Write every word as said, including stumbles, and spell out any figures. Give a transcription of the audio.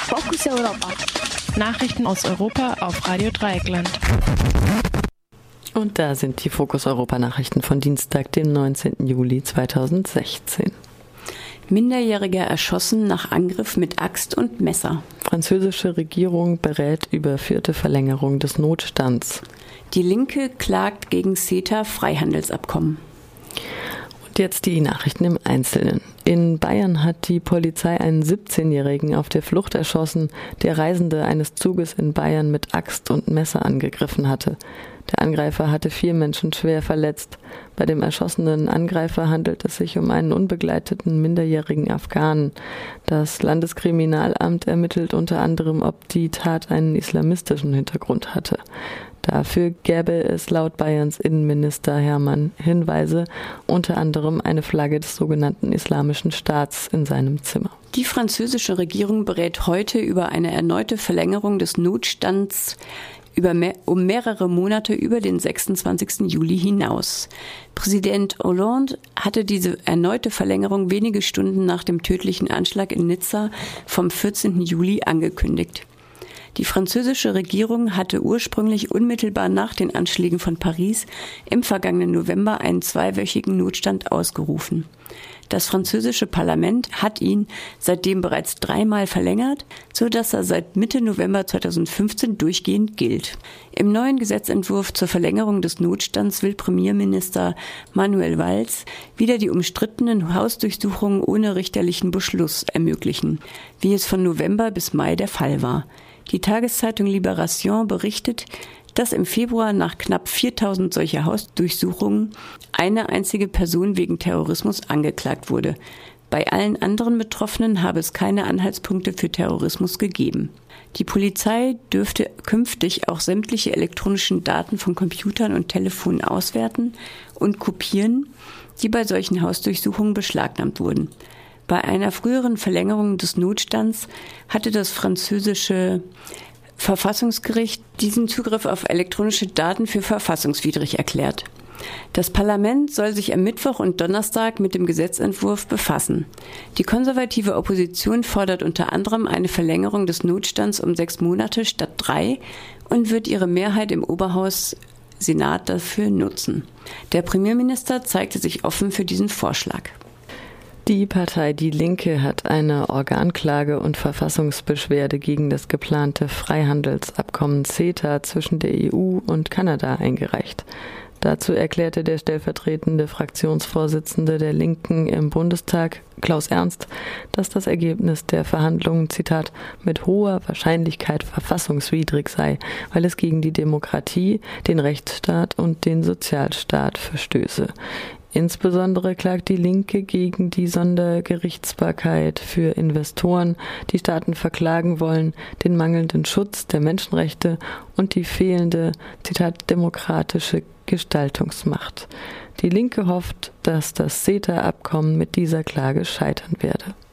Fokus Europa. Nachrichten aus Europa auf Radio Dreieckland. Und da sind die Fokus Europa Nachrichten von Dienstag, dem neunzehnten Juli zweitausendsechzehn. Minderjähriger erschossen nach Angriff mit Axt und Messer. Französische Regierung berät über vierte Verlängerung des Notstands. Die Linke klagt gegen CETA-Freihandelsabkommen. Und jetzt die Nachrichten im Einzelnen. In Bayern hat die Polizei einen siebzehnjährigen auf der Flucht erschossen, der Reisende eines Zuges in Bayern mit Axt und Messer angegriffen hatte. Der Angreifer hatte vier Menschen schwer verletzt. Bei dem erschossenen Angreifer handelt es sich um einen unbegleiteten minderjährigen Afghanen. Das Landeskriminalamt ermittelt unter anderem, ob die Tat einen islamistischen Hintergrund hatte. Dafür gäbe es laut Bayerns Innenminister Hermann Hinweise, unter anderem eine Flagge des sogenannten Islamischen Staats in seinem Zimmer. Die französische Regierung berät heute über eine erneute Verlängerung des Notstands über mehr, um mehrere Monate über den sechsundzwanzigsten Juli hinaus. Präsident Hollande hatte diese erneute Verlängerung wenige Stunden nach dem tödlichen Anschlag in Nizza vom vierzehnten Juli angekündigt. Die französische Regierung hatte ursprünglich unmittelbar nach den Anschlägen von Paris im vergangenen November einen zweiwöchigen Notstand ausgerufen. Das französische Parlament hat ihn seitdem bereits dreimal verlängert, sodass er seit Mitte November zweitausendfünfzehn durchgehend gilt. Im neuen Gesetzentwurf zur Verlängerung des Notstands will Premierminister Manuel Valls wieder die umstrittenen Hausdurchsuchungen ohne richterlichen Beschluss ermöglichen, wie es von November bis Mai der Fall war. Die Tageszeitung Libération berichtet, dass im Februar nach knapp viertausend solcher Hausdurchsuchungen eine einzige Person wegen Terrorismus angeklagt wurde. Bei allen anderen Betroffenen habe es keine Anhaltspunkte für Terrorismus gegeben. Die Polizei dürfte künftig auch sämtliche elektronischen Daten von Computern und Telefonen auswerten und kopieren, die bei solchen Hausdurchsuchungen beschlagnahmt wurden. Bei einer früheren Verlängerung des Notstands hatte das französische Verfassungsgericht diesen Zugriff auf elektronische Daten für verfassungswidrig erklärt. Das Parlament soll sich am Mittwoch und Donnerstag mit dem Gesetzentwurf befassen. Die konservative Opposition fordert unter anderem eine Verlängerung des Notstands um sechs Monate statt drei und wird ihre Mehrheit im Oberhaus Senat dafür nutzen. Der Premierminister zeigte sich offen für diesen Vorschlag. Die Partei Die Linke hat eine Organklage und Verfassungsbeschwerde gegen das geplante Freihandelsabkommen CETA zwischen der E U und Kanada eingereicht. Dazu erklärte der stellvertretende Fraktionsvorsitzende der Linken im Bundestag, Klaus Ernst, dass das Ergebnis der Verhandlungen, Zitat, mit hoher Wahrscheinlichkeit verfassungswidrig sei, weil es gegen die Demokratie, den Rechtsstaat und den Sozialstaat verstöße. Insbesondere klagt die Linke gegen die Sondergerichtsbarkeit für Investoren, die Staaten verklagen wollen, den mangelnden Schutz der Menschenrechte und die fehlende, Zitat, demokratische Gestaltungsmacht. Die Linke hofft, dass das CETA-Abkommen mit dieser Klage scheitern werde.